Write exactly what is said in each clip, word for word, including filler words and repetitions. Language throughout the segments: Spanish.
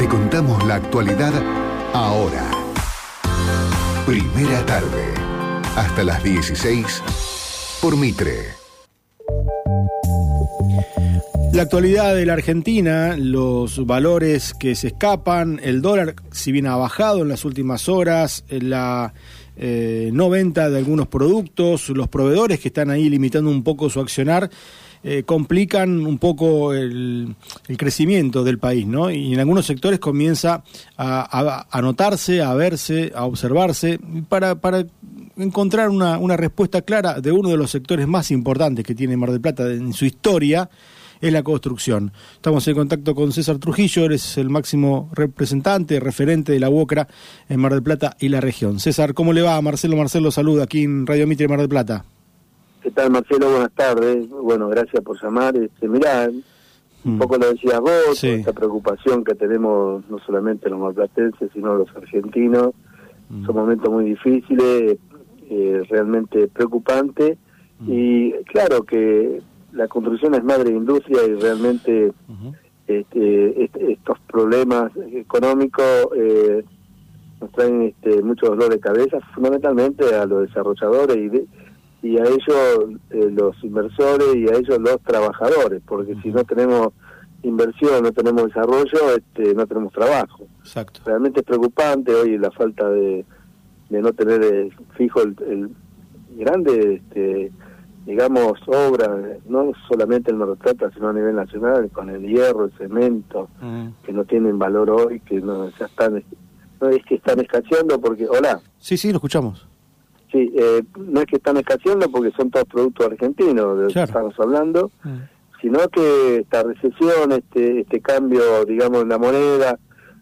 Te contamos la actualidad ahora. Primera tarde. Hasta las dieciséis por Mitre. La actualidad de la Argentina, los valores que se escapan, el dólar, si bien ha bajado en las últimas horas, la eh, no venta de algunos productos, los proveedores que están ahí limitando un poco su accionar, eh, complican un poco el, el crecimiento del país, ¿no? Y en algunos sectores comienza a, a, a notarse, a verse, a observarse, para, para encontrar una, una respuesta clara de uno de los sectores más importantes que tiene Mar del Plata en su historia, es la construcción. Estamos en contacto con César Trujillo, eres el máximo representante, referente de la UOCRA en Mar del Plata y la región. César, ¿cómo le va? Marcelo Marcelo saluda aquí en Radio Mitre Mar del Plata. ¿Qué tal, Marcelo? Buenas tardes. Bueno, gracias por llamar. Este, mirá, mm. un poco lo decías vos, sí. Esta preocupación que tenemos no solamente los marplatenses, sino los argentinos. Mm. Son momentos muy difíciles, eh, realmente preocupantes. Mm. Y claro que la construcción es madre de industria y realmente uh-huh. este, este, estos problemas económicos eh, nos traen este, mucho dolor de cabeza, fundamentalmente a los desarrolladores y, de, y a ellos eh, los inversores y a ellos los trabajadores, porque uh-huh. si no tenemos inversión, no tenemos desarrollo, este, no tenemos trabajo. Exacto. Realmente es preocupante hoy la falta de, de no tener eh, fijo el, el grande... Este, digamos, obras, no solamente en Mar del Plata, sino a nivel nacional, con el hierro, el cemento, mm. que no tienen valor hoy, que no ya están, no es que están escaseando porque, hola. Sí, sí, lo escuchamos. Sí, eh, no es que están escaseando porque son todos productos argentinos, de los claro. que estamos hablando, mm. sino que esta recesión, este este cambio, digamos, en la moneda,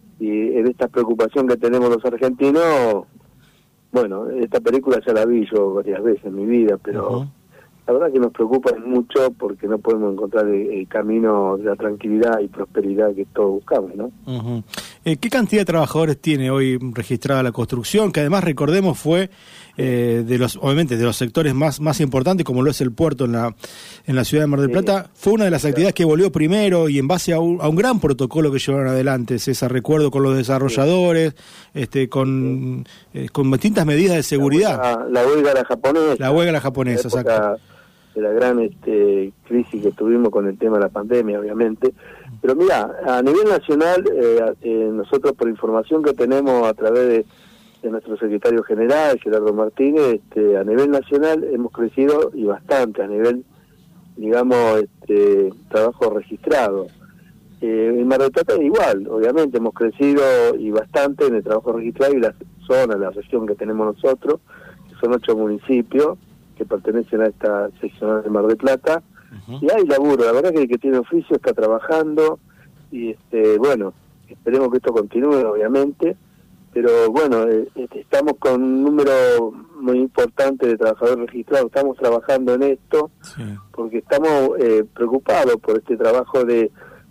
y en esta preocupación que tenemos los argentinos, bueno, esta película ya la vi yo varias veces en mi vida, pero... Uh-huh. La verdad que nos preocupa mucho porque no podemos encontrar el, el camino de la tranquilidad y prosperidad que todos buscamos, ¿no? Uh-huh. Eh, ¿Qué cantidad de trabajadores tiene hoy registrada la construcción? Que además, recordemos, fue eh, de los, obviamente, de los sectores más más importantes, como lo es el puerto en la en la ciudad de Mar del Plata. Sí. Fue una de las actividades que volvió primero y en base a un, a un gran protocolo que llevaron adelante, César, recuerdo, con los desarrolladores, sí. este con sí. eh, con distintas medidas de seguridad. La huelga la, la japonesa. La huelga la japonesa, la exacto. De la gran este, crisis que tuvimos con el tema de la pandemia, obviamente. Pero mira, a nivel nacional, eh, eh, nosotros por información que tenemos a través de, de nuestro secretario general, Gerardo Martínez, este, a nivel nacional hemos crecido y bastante, a nivel, digamos, este, trabajo registrado. Eh, en Mar del Plata igual, obviamente, hemos crecido y bastante en el trabajo registrado y la zona, la región que tenemos nosotros, que son ocho municipios, que pertenecen a esta seccional de Mar del Plata, uh-huh. y hay laburo, la verdad que el que tiene oficio está trabajando, y este bueno, esperemos que esto continúe, obviamente, pero bueno, eh, estamos con un número muy importante de trabajadores registrados, estamos trabajando en esto, sí. porque estamos eh, preocupados por este trabajo de,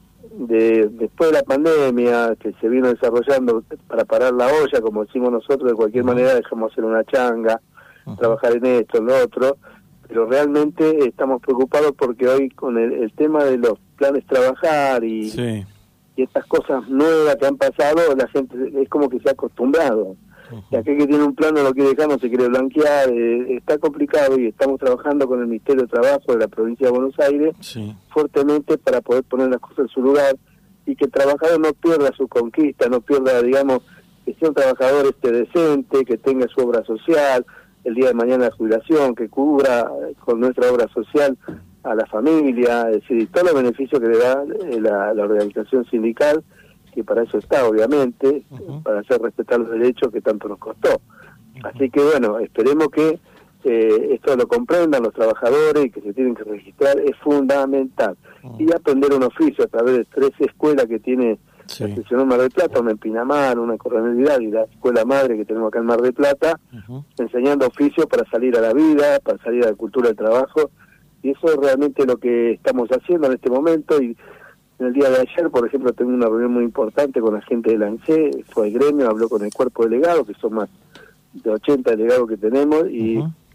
de después de la pandemia, que se vino desarrollando para parar la olla, como decimos nosotros, de cualquier uh-huh. manera dejamos hacer una changa, Uh-huh. trabajar en esto, en lo otro, pero realmente estamos preocupados porque hoy con el, el tema de los planes trabajar y, sí. y estas cosas nuevas que han pasado, la gente es como que se ha acostumbrado. Uh-huh. Y aquel que tiene un plan no lo quiere dejar, no se quiere blanquear, eh, está complicado y estamos trabajando con el Ministerio de Trabajo de la provincia de Buenos Aires sí. fuertemente para poder poner las cosas en su lugar y que el trabajador no pierda su conquista, no pierda, digamos, que sea un trabajador este decente, que tenga su obra social, el día de mañana la jubilación, que cubra con nuestra obra social a la familia, es decir, todos los beneficios que le da la, la organización sindical, que para eso está, obviamente, uh-huh. para hacer respetar los derechos que tanto nos costó. Uh-huh. Así que, bueno, esperemos que eh, esto lo comprendan los trabajadores y que se tienen que registrar, es fundamental. Uh-huh. Y aprender un oficio a través de tres escuelas que tiene sí. la sección Mar del Plata, una en Pinamar, una en Coronel Vidal y la escuela madre que tenemos acá en Mar del Plata, uh-huh. enseñando oficios para salir a la vida, para salir a la cultura del trabajo, y eso es realmente lo que estamos haciendo en este momento. Y en el día de ayer, por ejemplo, tengo una reunión muy importante con la gente de la ANSE, fue el gremio, habló con el cuerpo delegado, que son más de ochenta delegados que tenemos, y uh-huh.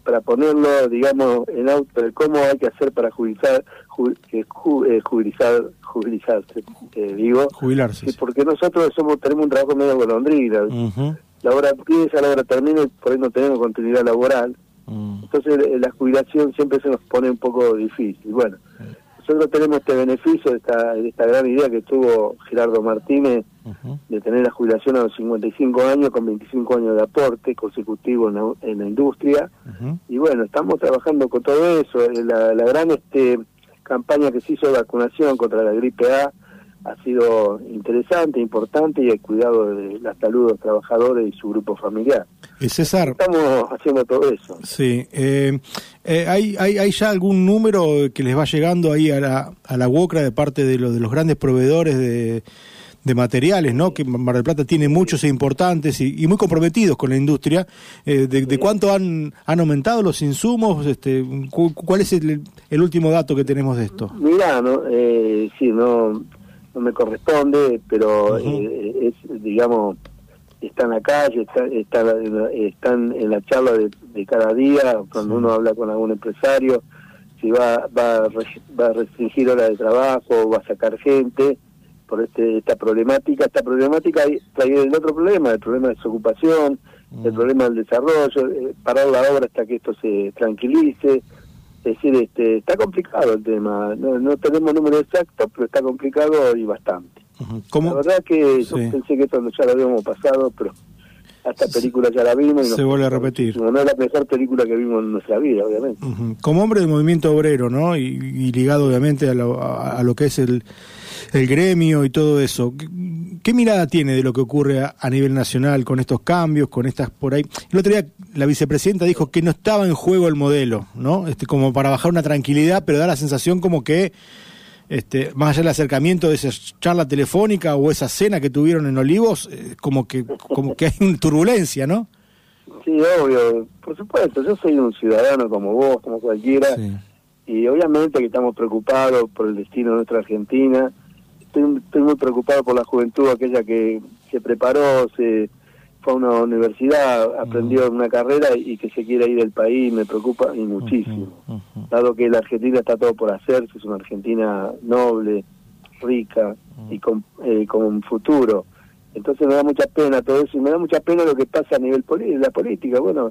para ponerlo, digamos, en auto de cómo hay que hacer para jubilizar, ju, eh, ju, eh, jubilizar, jubilizarse, eh, digo. Jubilarse. Sí, porque nosotros somos tenemos un trabajo medio golondrina. Uh-huh. La hora empieza, la hora termina y por ahí no tenemos continuidad laboral. Uh-huh. Entonces eh, la jubilación siempre se nos pone un poco difícil. Bueno, uh-huh. nosotros tenemos este beneficio, de esta, de esta gran idea que tuvo Gerardo Martínez, uh-huh. de tener la jubilación a los cincuenta y cinco años con veinticinco años de aporte consecutivo en la, en la industria. Uh-huh. Y bueno, estamos trabajando con todo eso. La, la gran este campaña que se hizo de vacunación contra la gripe A ha sido interesante, importante, y el cuidado de la salud de los trabajadores y su grupo familiar. Eh, César, estamos haciendo todo eso. Sí, eh, eh, ¿hay, hay, ¿hay ya algún número que les va llegando ahí a la, a la UOCRA de parte de, lo, de los grandes proveedores de, de materiales, ¿no? Que Mar del Plata tiene muchos e importantes y, y muy comprometidos con la industria. Eh, de, ¿De cuánto han, han aumentado los insumos? Este, cu, ¿Cuál es el, el último dato que tenemos de esto? Mirá, no, eh, sí, no... no me corresponde, pero uh-huh. eh, es, digamos, están en la calle, están, están, están en la charla de, de cada día, cuando sí. uno habla con algún empresario, si va, va, a, va a restringir horas de trabajo, va a sacar gente por este, esta problemática. Esta problemática trae el otro problema, el problema de desocupación, uh-huh. el problema del desarrollo, eh, parar la obra hasta que esto se tranquilice. Es decir, este, está complicado el tema, no, no tenemos números exactos, pero está complicado y bastante. ¿Cómo? La verdad que sí. yo pensé que esto ya lo habíamos pasado, pero esta película ya la vimos. Y se vuelve a repetir. No es la mejor película que vimos en nuestra vida, obviamente. Uh-huh. Como hombre del movimiento obrero, ¿no? Y, y ligado obviamente a lo, a, a lo que es el, el gremio y todo eso. ¿Qué, qué mirada tiene de lo que ocurre a, a nivel nacional con estos cambios, con estas por ahí? El otro día la vicepresidenta dijo que no estaba en juego el modelo, ¿no? Este, como para bajar una tranquilidad, pero da la sensación como que Este, más allá del acercamiento de esa charla telefónica o esa cena que tuvieron en Olivos, eh, como que como que hay una turbulencia, ¿no? Sí, obvio, por supuesto, yo soy un ciudadano como vos, como cualquiera, sí. y obviamente que estamos preocupados por el destino de nuestra Argentina. Estoy, estoy muy preocupado por la juventud, aquella que se preparó, se fue a una universidad, aprendió uh-huh. una carrera y que se quiere ir del país, me preocupa y muchísimo. Uh-huh. Uh-huh. Dado que la Argentina está todo por hacerse, es una Argentina noble, rica uh-huh. y con, eh, con un futuro. Entonces me da mucha pena todo eso, y me da mucha pena lo que pasa a nivel de la política. Bueno,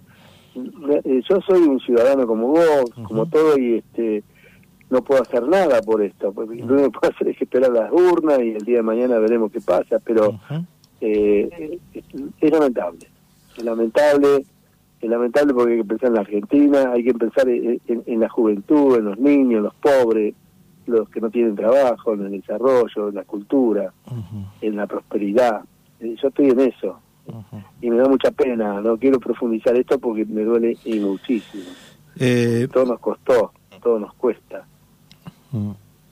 eh, yo soy un ciudadano como vos, uh-huh. como todo, y este no puedo hacer nada por esto, porque uh-huh. lo único que puedo hacer es esperar las urnas y el día de mañana veremos qué pasa, pero uh-huh. eh, es, es lamentable, es lamentable, es lamentable porque hay que pensar en la Argentina, hay que pensar en, en, en la juventud, en los niños, los pobres, los que no tienen trabajo, en el desarrollo, en la cultura, uh-huh. en la prosperidad. Yo estoy en eso, uh-huh. y me da mucha pena, no quiero profundizar esto porque me duele y muchísimo. Eh... Todo nos costó, todo nos cuesta. Uh-huh.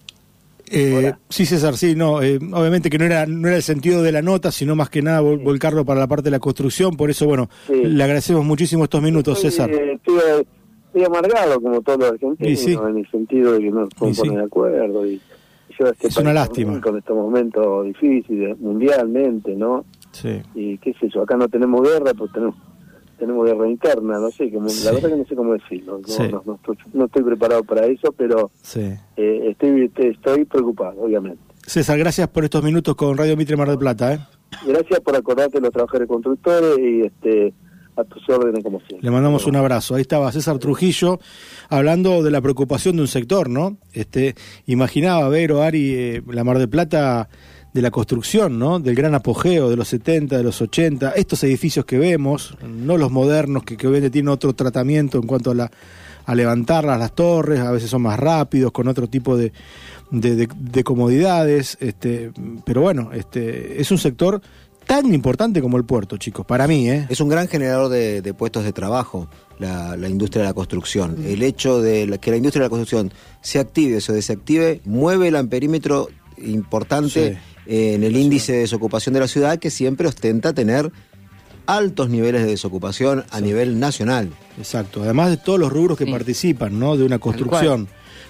Eh, sí, César, sí, no, eh, obviamente que no era no era el sentido de la nota, sino más que nada vol- sí. volcarlo para la parte de la construcción, por eso, bueno, sí. le agradecemos muchísimo estos minutos, estoy, César. Eh, estoy, estoy amargado, como todos los argentinos, sí. en el sentido de que no se ponen sí. de acuerdo, y yo este es una lástima. Con estos momentos difíciles, mundialmente, ¿no? Sí. Y qué sé yo, acá no tenemos guerra, pues tenemos tenemos guerra interna, no sé, como, sí. la verdad que no sé cómo decirlo, no, sí. no, no, estoy, no estoy preparado para eso, pero sí. eh, estoy estoy preocupado, obviamente. César, gracias por estos minutos con Radio Mitre Mar del Plata. ¿eh? Gracias por acordarte de los trabajadores constructores y este a tus órdenes como siempre. Le mandamos un abrazo. Ahí estaba César Trujillo hablando de la preocupación de un sector, ¿no? Este, imaginaba Vero, Ari, eh, la Mar del Plata de la construcción, ¿no? Del gran apogeo de los setenta, de los ochenta, estos edificios que vemos, no los modernos que, que obviamente tienen otro tratamiento en cuanto a la a levantarlas, las torres, a veces son más rápidos, con otro tipo de, de, de, de comodidades, este, pero bueno, este, es un sector tan importante como el puerto, chicos, para mí, ¿eh? Es un gran generador de, de puestos de trabajo, la, la industria de la construcción. El hecho de la, que la industria de la construcción se active o se desactive, mueve el amperímetro importante sí. eh, en el índice de desocupación de la ciudad, que siempre ostenta tener altos niveles de desocupación a sí. nivel nacional. Exacto, además de todos los rubros que sí. participan, ¿no? De una construcción,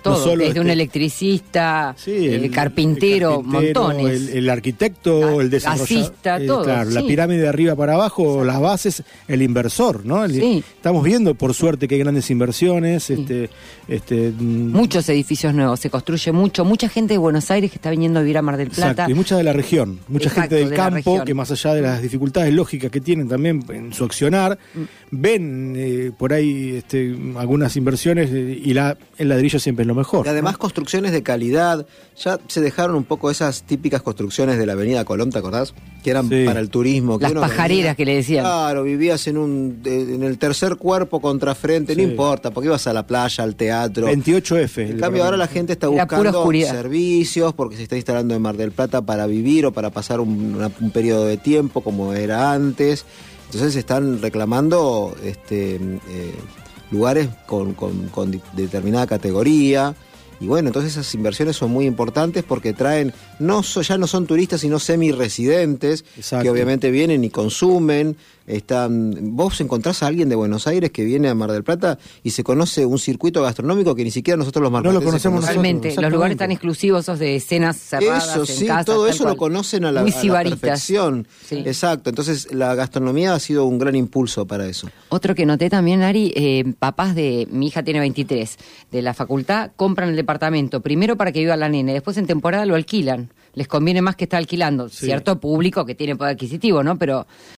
todo, no solo desde este, un electricista, sí, el, el, carpintero, el carpintero, montones. El, el arquitecto, el desarrollador. Gasista, eh, todo. Claro, sí. La pirámide de arriba para abajo, exacto, las bases, el inversor, ¿no? El, sí. Estamos viendo, por suerte, que hay grandes inversiones. Sí. Este, este, Muchos edificios nuevos, se construye mucho. Mucha gente de Buenos Aires que está viniendo a vivir a Mar del Plata. Exacto, y mucha de la región. Mucha exacto, gente del de campo, que más allá de las dificultades lógicas que tienen también en su accionar, mm. ven eh, por ahí este, algunas inversiones eh, y la, el ladrillo siempre es lo mejor. Y además, ¿no? construcciones de calidad. Ya se dejaron un poco esas típicas construcciones de la Avenida Colón, ¿te acordás? Que eran sí. para el turismo. Que las pajareras venía, que le decían. Claro, vivías en un en el tercer cuerpo contrafrente, sí. no importa, porque ibas a la playa, al teatro. veintiocho F. En cambio, ahora la gente está buscando servicios porque se está instalando en Mar del Plata para vivir o para pasar un, una, un periodo de tiempo como era antes. Entonces están reclamando este, eh, lugares con, con, con determinada categoría. Y bueno, entonces esas inversiones son muy importantes porque traen, no so, ya no son turistas, sino semi-residentes, que obviamente vienen y consumen. Están, vos encontrás a alguien de Buenos Aires que viene a Mar del Plata y se conoce un circuito gastronómico que ni siquiera nosotros los marplatenses no lo conocemos conocemos. Realmente, los lugares tan exclusivos, esos de escenas cerradas eso, en sí, casa, todo eso cual. Lo conocen a la, a la perfección. Sí. Exacto, entonces la gastronomía ha sido un gran impulso para eso. Otro que noté también, Ari, eh, papás de, mi hija tiene veintitrés, de la facultad, compran el departamento, primero para que viva la nena, después en temporada lo alquilan. Les conviene más que estar alquilando, sí. cierto público que tiene poder adquisitivo, ¿no? Pero